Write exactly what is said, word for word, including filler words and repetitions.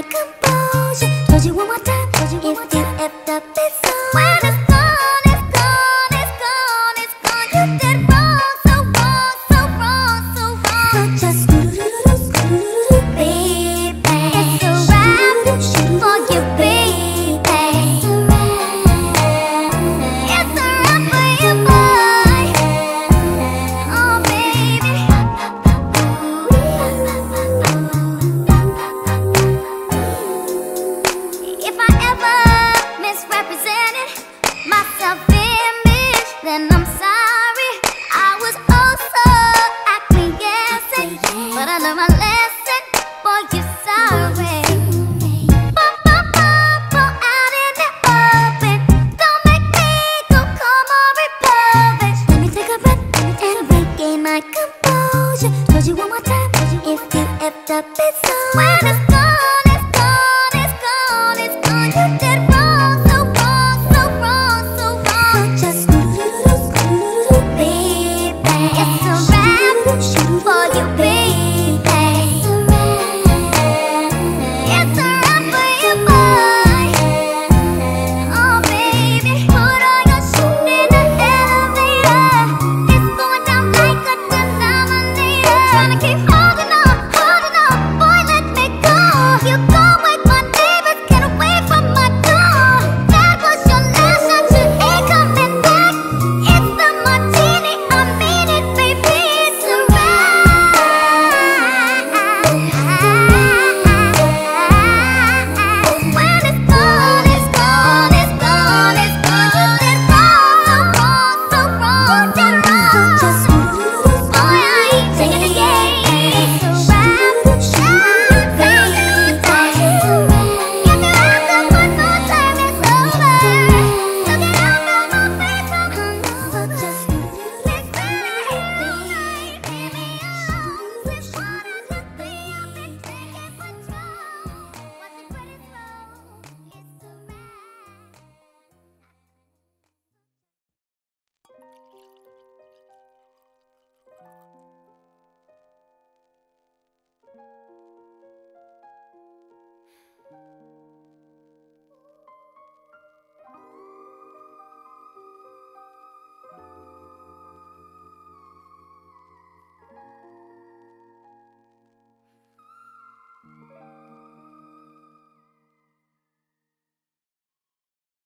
my composure. Told you one more time, told you one more time. If you effed up, it's on. When it's gone, it's gone, it's gone, it's gone. You did wrong, so wrong, so wrong, so wrong. So just do-do-do-do, do-do-do-do, baby. It's a wrap for you, baby. It's a wrap. It's a wrap for you, boy. Oh, baby. If I ever misrepresented my self-image, then I'm sorry. I was also acquiescent, but I learned my lesson. Boy, you're sorry. Bum, bum, bum, bum, out in the open. Don't make me go calm or republic. Let me take a breath, let me take a break, gain my composure. Told you one more time, if you effed up, it's on. When it's